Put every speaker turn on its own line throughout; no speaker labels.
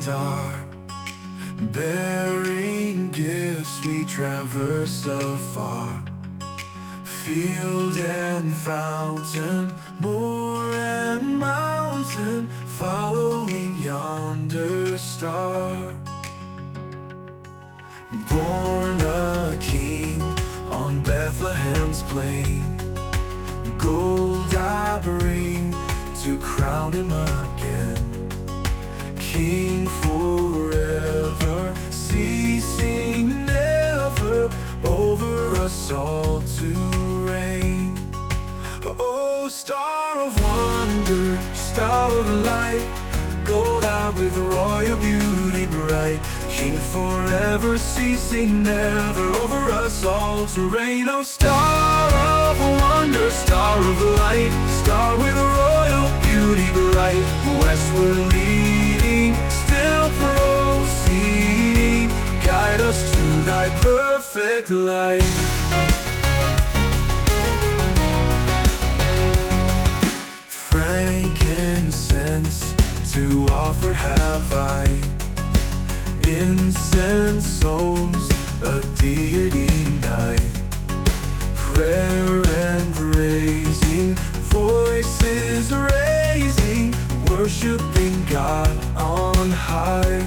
star, bearing gifts we traverse afar. Field and fountain, moor and mountain, following yonder star. Born a king on Bethlehem's plain, gold I bring to crown him again. King forever, ceasing never, over us all to reign. Oh, star of wonder, star of light, gold-eyed with royal beauty bright. King forever, ceasing never, over us all to reign. Oh, star of wonder, star of light, star with royal beauty bright. Westward leading, still proceeding, guide us to thy perfect light. Frankincense to offer have I, incense owns a deity night. Prayer and praising, voices raising, worshiping God on high.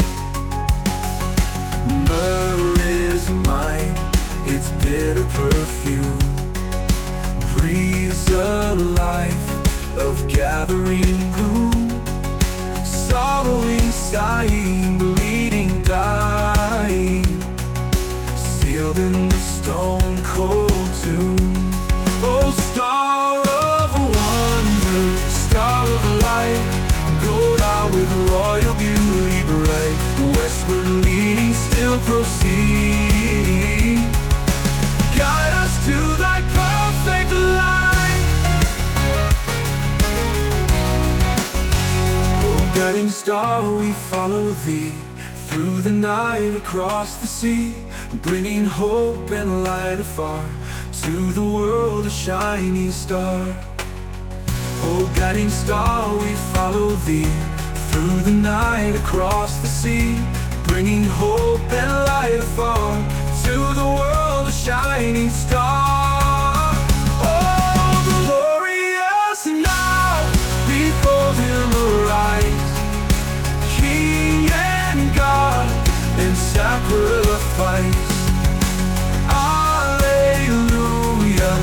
Myrrh is mine, its bitter perfume breathes a life of gathering gloom. Sorrowing, sighing, bleeding, dying, sealed in the stone cold tomb. Oh, star of wonder, star of light, gold-eyed with royal beauty bright. Westward leading, still proceeding, guide us to thy perfect light. Oh, guiding star, we follow thee through the night, across the sea, bringing hope and light afar, to the world a shining star. Oh, guiding star, we follow thee through the night, across the sea, bringing hope and light afar, to the world a shining star. Oh, glorious now, behold him arise, King and God in sacrifice. Alleluia,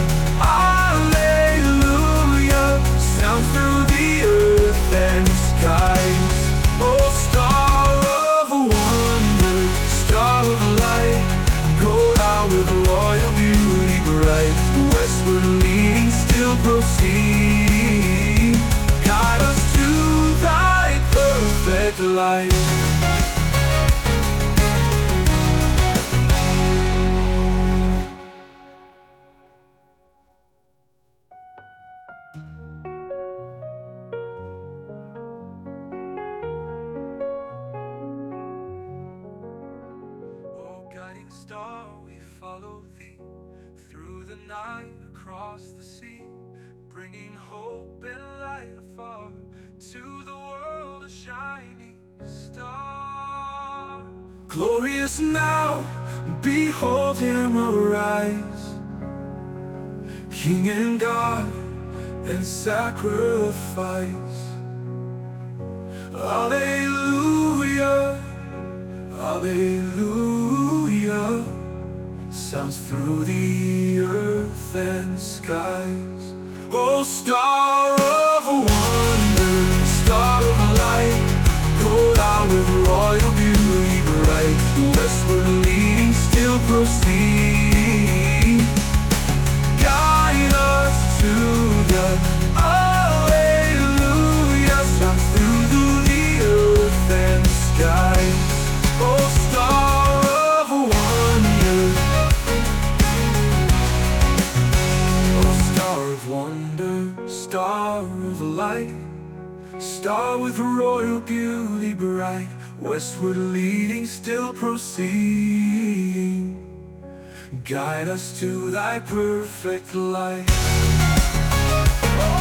alleluia, sounds through the earth and skies. Oh, star of wonder, star of light, gold-eyed with royal beauty bright. Westward leading, still proceeding, guide us to thy perfect light. Guiding star, we follow thee through the night, across the sea, bringing hope and light afar, to the world a shining star. Glorious now, behold him arise, King and God and sacrifice. Alleluia, alleluia, sounds through the earth and skies. Oh, star of wonder, star of light, gold-eyed with royal beauty bright. Westward leading, still proceeding, guide us to the alleluia, sounds through the earth and skies. Oh, star of wonder, oh, star of wonder, star of light, star with royal beauty bright. Westward leading, still proceeding, guide us to thy perfect light.